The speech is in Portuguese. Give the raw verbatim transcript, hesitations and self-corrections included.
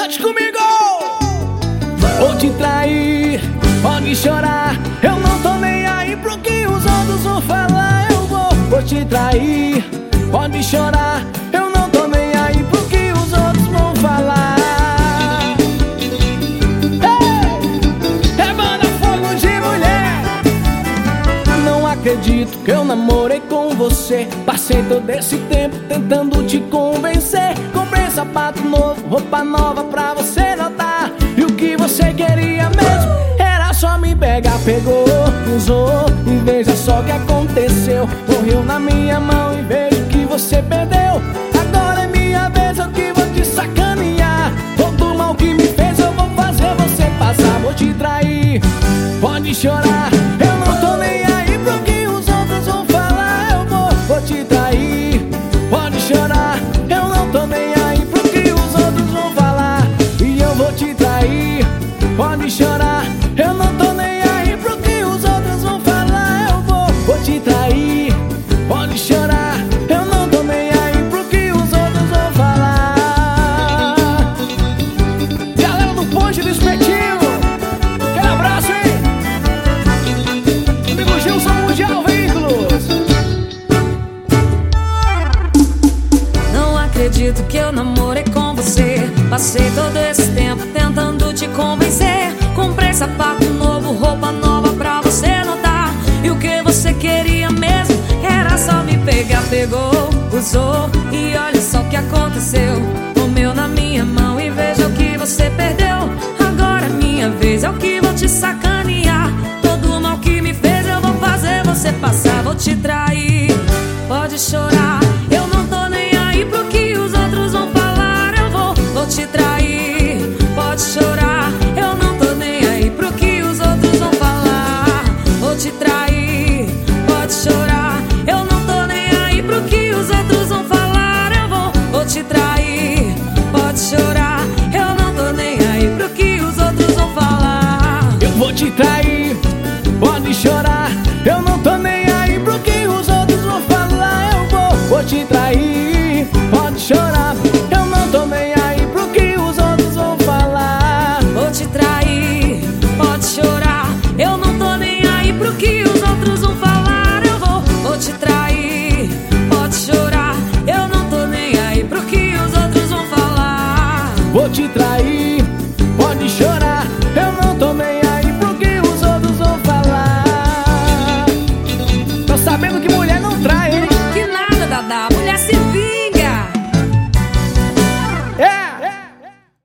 Cante comigo! Vou te trair, pode chorar, eu não tô nem aí pro que os outros vão falar. Eu vou, vou te trair, pode chorar, eu não tô nem aí pro que os outros vão falar. Ei, é banda fogo de mulher. Não acredito que eu namorei com você. Passei todo esse tempo tentando te convencer. Comprei sapato novo, roupa nova pra você notar. E o que você queria mesmo era só me pegar. Pegou, usou e veja só o que aconteceu. Morreu na minha mão e vejo que você perdeu. Agora é minha vez, eu que vou te sacanear. Todo mal que me fez eu vou fazer você passar. Vou te trair, pode chorar, eu não tô nem aí pro que os outros vão falar. Eu vou, vou te trair, pode chorar, eu não tô nem aí pro que os outros vão falar. E eu vou te trair, pode chorar, eu não tô nem aí pro que os outros vão falar. Eu vou, vou te trair, pode chorar, eu não tô nem aí pro que os outros vão falar. Galera do Ponte do Espetinho, aquele abraço, hein? Amigo Gilson Mundial Veículos. Não acredito que eu namorei com você. Passei todo esse tempo tentando te convencer. Comprei sapato novo, roupa nova pra você notar. E o que você queria mesmo era só me pegar. Pegou, usou e olha só o que aconteceu.